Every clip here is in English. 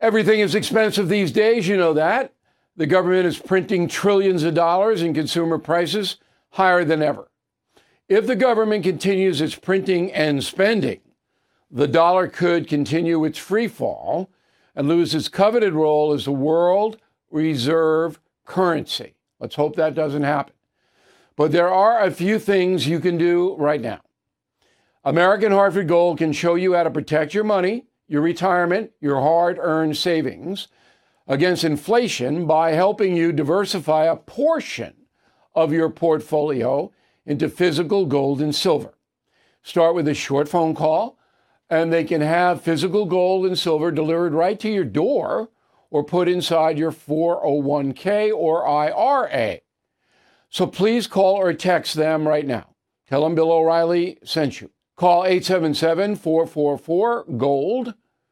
Everything is expensive these days, you know that. The government is printing trillions of dollars and consumer prices higher than ever. If the government continues its printing and spending, the dollar could continue its free fall and lose its coveted role as the world reserve currency. Let's hope that doesn't happen. But there are a few things you can do right now. American Hartford Gold can show you how to protect your money, your retirement, your hard-earned savings against inflation by helping you diversify a portion of your portfolio into physical gold and silver. Start with a short phone call, and they can have physical gold and silver delivered right to your door or put inside your 401k or IRA. So please call or text them right now. Tell them Bill O'Reilly sent you. Call 877-444-GOLD,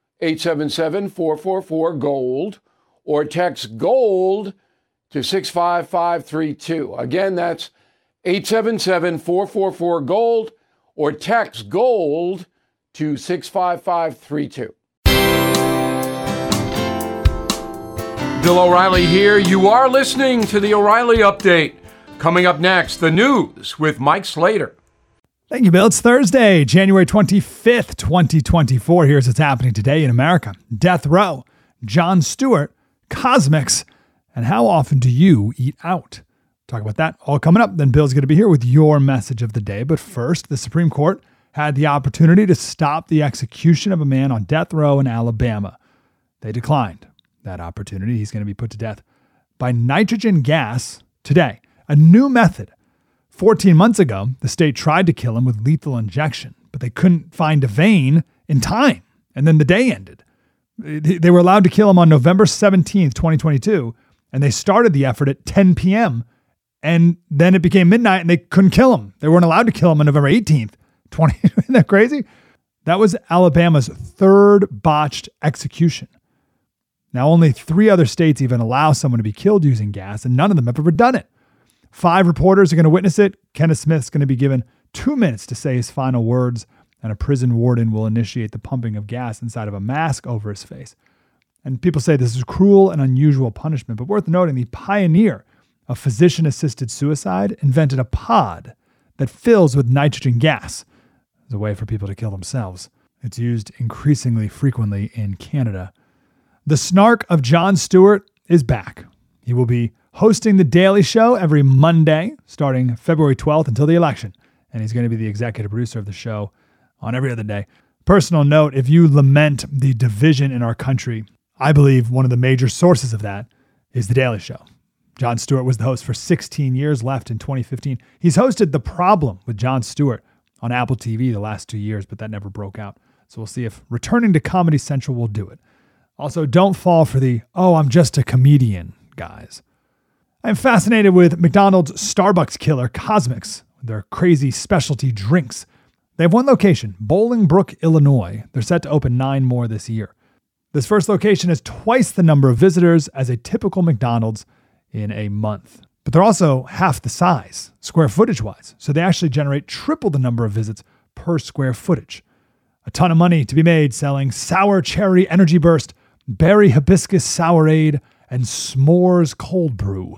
877-444-GOLD, or text GOLD to 65532. Again, that's 877-444-GOLD, or text GOLD to 65532. Bill O'Reilly here. You are listening to the O'Reilly Update. Coming up next, the news with Mike Slater. Thank you, Bill. It's Thursday, January 25th, 2024. Here's what's happening today in America. Death Row, Jon Stewart, Cosmics, and how often do you eat out? Talk about that all coming up. Then Bill's going to be here with your message of the day. But first, the Supreme Court had the opportunity to stop the execution of a man on death row in Alabama. They declined that opportunity. He's going to be put to death by nitrogen gas today, a new method. 14 months ago, the state tried to kill him with lethal injection, but they couldn't find a vein in time. And then the day ended. They were allowed to kill him on November 17th, 2022, and they started the effort at 10 p.m., and then it became midnight and they couldn't kill him. They weren't allowed to kill him on November 18th, Isn't that crazy? That was Alabama's third botched execution. Now, only 3 other states even allow someone to be killed using gas, and none of them have ever done it. 5 reporters are going to witness it. Kenneth Smith's going to be given 2 minutes to say his final words, and a prison warden will initiate the pumping of gas inside of a mask over his face. And people say this is cruel and unusual punishment, but worth noting, the pioneer of physician-assisted suicide invented a pod that fills with nitrogen gas as a way for people to kill themselves. It's used increasingly frequently in Canada. The snark of Jon Stewart is back. He will be hosting The Daily Show every Monday, starting February 12th until the election. And he's going to be the executive producer of the show on every other day. Personal note, if you lament the division in our country, I believe one of the major sources of that is The Daily Show. Jon Stewart was the host for 16 years, left in 2015. He's hosted The Problem with Jon Stewart on Apple TV the last 2 years, but that never broke out. So we'll see if returning to Comedy Central will do it. Also, don't fall for the, I'm just a comedian, guys. I'm fascinated with McDonald's Starbucks killer, Cosmics, with their crazy specialty drinks. They have one location, Bolingbrook, Illinois. They're set to open 9 more this year. This first location has twice the number of visitors as a typical McDonald's in a month. But they're also half the size, square footage-wise. So they actually generate triple the number of visits per square footage. A ton of money to be made selling Sour Cherry Energy Burst, Berry Hibiscus Sourade, and S'mores Cold Brew.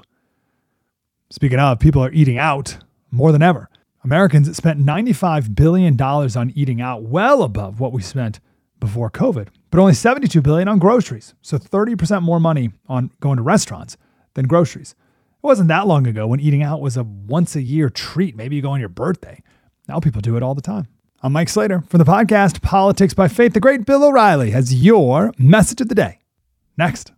Speaking of, people are eating out more than ever. Americans spent $95 billion on eating out, well above what we spent before COVID, but only $72 billion on groceries. So 30% more money on going to restaurants than groceries. It wasn't that long ago when eating out was a once-a-year treat. Maybe you go on your birthday. Now people do it all the time. I'm Mike Slater from the podcast Politics by Faith. The great Bill O'Reilly has your message of the day. Next.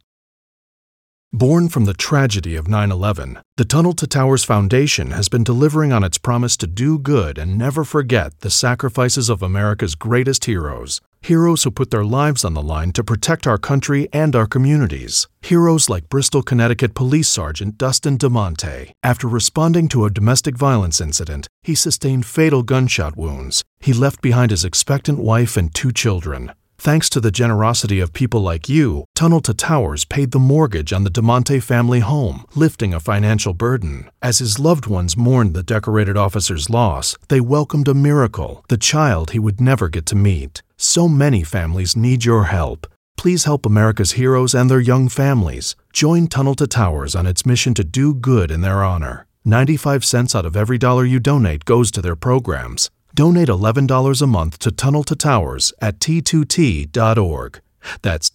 Born from the tragedy of 9/11, the Tunnel to Towers Foundation has been delivering on its promise to do good and never forget the sacrifices of America's greatest heroes. Heroes who put their lives on the line to protect our country and our communities. Heroes like Bristol, Connecticut Police Sergeant Dustin DeMonte. After responding to a domestic violence incident, he sustained fatal gunshot wounds. He left behind his expectant wife and 2 children. Thanks to the generosity of people like you, Tunnel to Towers paid the mortgage on the DeMonte family home, lifting a financial burden. As his loved ones mourned the decorated officer's loss, they welcomed a miracle, the child he would never get to meet. So many families need your help. Please help America's heroes and their young families. Join Tunnel to Towers on its mission to do good in their honor. 95 cents out of every dollar you donate goes to their programs. Donate $11 a month to Tunnel to Towers at T2T.org. That's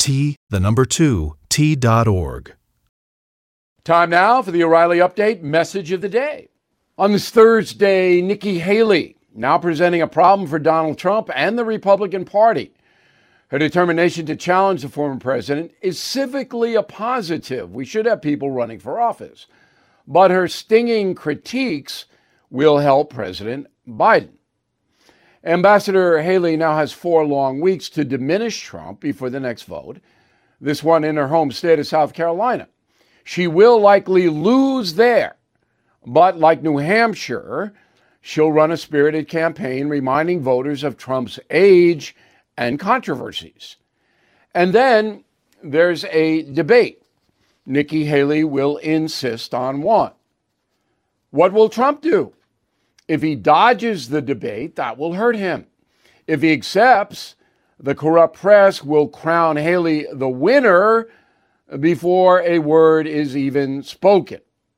T2T.org. Time now for the O'Reilly Update message of the day. On this Thursday, Nikki Haley now presenting a problem for Donald Trump and the Republican Party. Her determination to challenge the former president is civically a positive. We should have people running for office. But her stinging critiques will help President Biden. Ambassador Haley now has 4 long weeks to diminish Trump before the next vote, this one in her home state of South Carolina. She will likely lose there, but like New Hampshire, she'll run a spirited campaign reminding voters of Trump's age and controversies. And then there's a debate. Nikki Haley will insist on one. What will Trump do? If he dodges the debate, that will hurt him. If he accepts, the corrupt press will crown Haley the winner before a word is even spoken.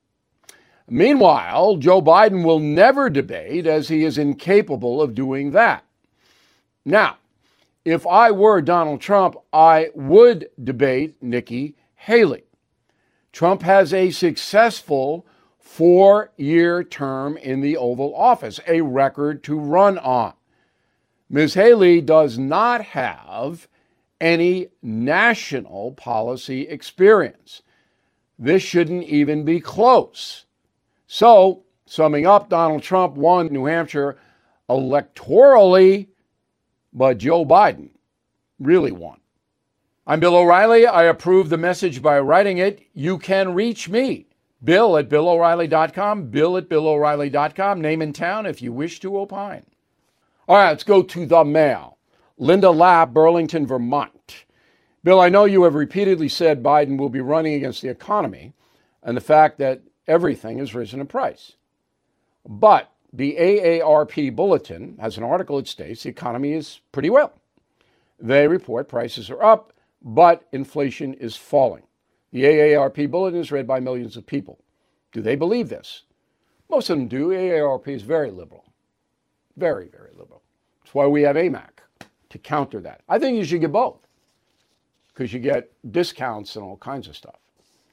Meanwhile, Joe Biden will never debate, as he is incapable of doing that. Now, if I were Donald Trump, I would debate Nikki Haley. Trump has a successful 4-year term in the Oval Office, a record to run on. Ms. Haley does not have any national policy experience. This shouldn't even be close. So, summing up, Donald Trump won New Hampshire electorally, but Joe Biden really won. I'm Bill O'Reilly. I approve the message by writing it. You can reach me, Bill at BillO'Reilly.com, Bill at BillO'Reilly.com, name and town if you wish to opine. All right, let's go to the mail. Linda Lapp, Burlington, Vermont. Bill, I know you have repeatedly said Biden will be running against the economy and the fact that everything has risen in price. But the AARP Bulletin has an article that states the economy is pretty well. They report prices are up, but inflation is falling. The AARP Bulletin is read by millions of people. Do they believe this? Most of them do. AARP is very liberal. Very, very liberal. That's why we have AMAC, to counter that. I think you should get both, because you get discounts and all kinds of stuff.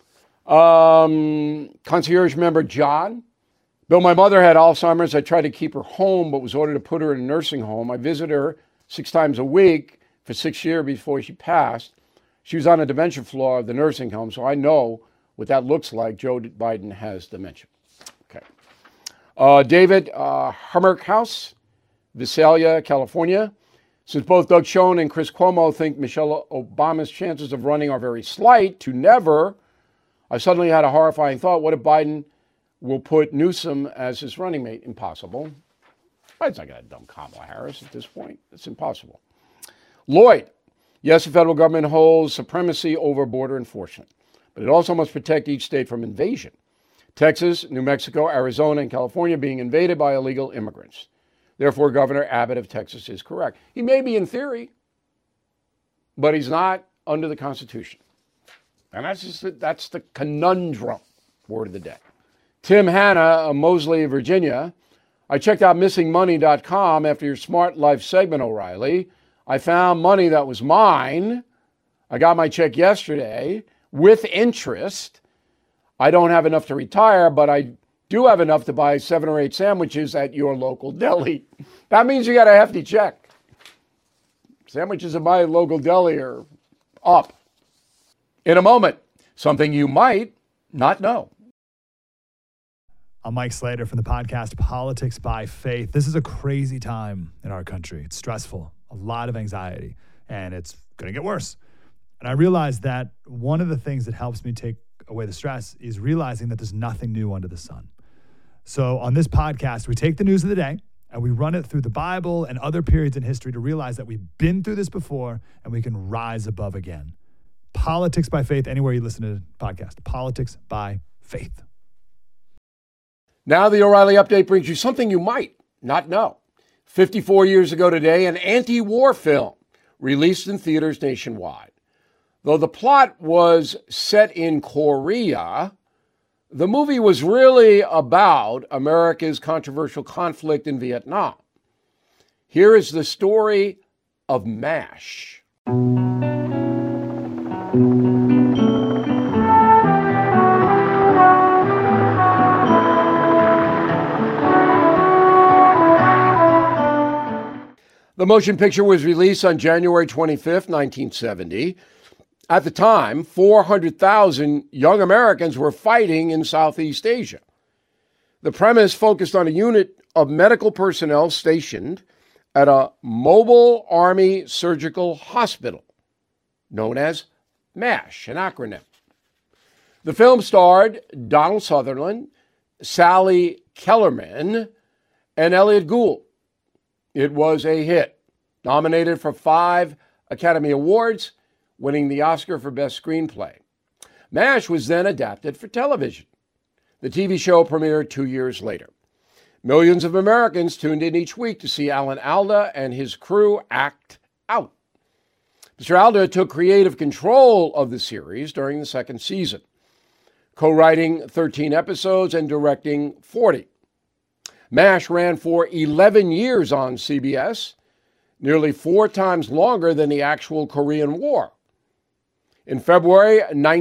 Concierge member John. Bill, my mother had Alzheimer's. I tried to keep her home, but was ordered to put her in a nursing home. I visited her 6 times a week for 6 years before she passed. She was on the dementia floor of the nursing home, so I know what that looks like. Joe Biden has dementia. Okay. David Hummerhouse, Visalia, California. Since both Doug Schoen and Chris Cuomo think Michelle Obama's chances of running are very slight to never, I suddenly had a horrifying thought. What if Biden will put Newsom as his running mate? Impossible. Biden's not going to dump Kamala Harris at this point. It's impossible. Lloyd. Yes, the federal government holds supremacy over border enforcement, but it also must protect each state from invasion. Texas, New Mexico, Arizona, and California being invaded by illegal immigrants. Therefore, Governor Abbott of Texas is correct. He may be in theory, but he's not under the Constitution. And that's the conundrum. Word of the day. Tim Hanna of Moseley, Virginia. I checked out missingmoney.com after your Smart Life segment, O'Reilly. I found money that was mine. I got my check yesterday with interest. I don't have enough to retire, but I do have enough to buy 7 or 8 sandwiches at your local deli. That means you got a hefty check. Sandwiches at my local deli are up. In a moment, something you might not know. I'm Mike Slater from the podcast Politics by Faith. This is a crazy time in our country. It's stressful, a lot of anxiety, and it's going to get worse. And I realized that one of the things that helps me take away the stress is realizing that there's nothing new under the sun. So on this podcast, we take the news of the day and we run it through the Bible and other periods in history to realize that we've been through this before and we can rise above again. Politics by Faith, anywhere you listen to the podcast. Politics by Faith. Now the O'Reilly Update brings you something you might not know. 54 years ago today, an anti-war film released in theaters nationwide. Though the plot was set in Korea, the movie was really about America's controversial conflict in Vietnam. Here is the story of MASH. The motion picture was released on January 25th, 1970. At the time, 400,000 young Americans were fighting in Southeast Asia. The premise focused on a unit of medical personnel stationed at a mobile army surgical hospital, known as MASH, an acronym. The film starred Donald Sutherland, Sally Kellerman, and Elliot Gould. It was a hit, nominated for 5 Academy Awards, winning the Oscar for Best Screenplay. MASH was then adapted for television. The TV show premiered 2 years later. Millions of Americans tuned in each week to see Alan Alda and his crew act out. Mr. Alda took creative control of the series during the second season, co-writing 13 episodes and directing 40. MASH ran for 11 years on CBS, nearly 4 times longer than the actual Korean War. In February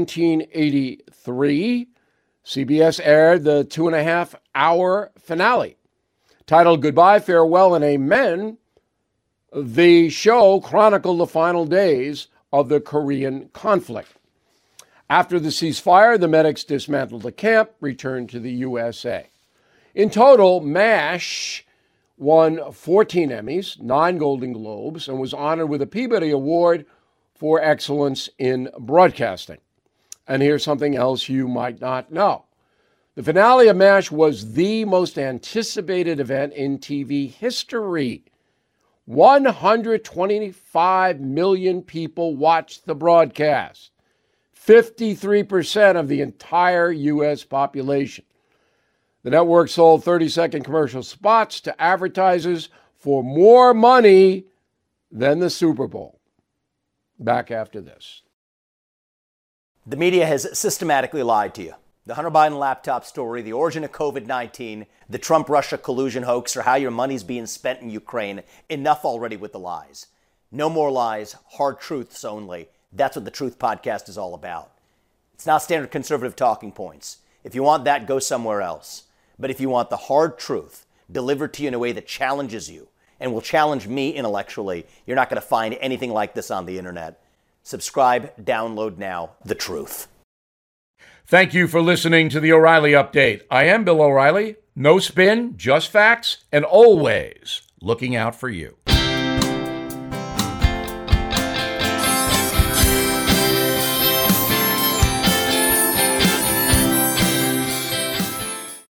1983, CBS aired the 2.5-hour finale. Titled Goodbye, Farewell, and Amen, the show chronicled the final days of the Korean conflict. After the ceasefire, the medics dismantled the camp, returned to the USA. In total, MASH won 14 Emmys, 9 Golden Globes, and was honored with a Peabody Award for excellence in broadcasting. And here's something else you might not know. The finale of MASH was the most anticipated event in TV history. 125 million people watched the broadcast, 53% of the entire U.S. population. The network sold 30-second commercial spots to advertisers for more money than the Super Bowl. Back after this. The media has systematically lied to you. The Hunter Biden laptop story, the origin of COVID-19, the Trump-Russia collusion hoax, or how your money's being spent in Ukraine. Enough already with the lies. No more lies, hard truths only. That's what the Truth Podcast is all about. It's not standard conservative talking points. If you want that, go somewhere else. But if you want the hard truth delivered to you in a way that challenges you and will challenge me intellectually, you're not going to find anything like this on the internet. Subscribe, download now, The Truth. Thank you for listening to the O'Reilly Update. I am Bill O'Reilly. No spin, just facts, and always looking out for you.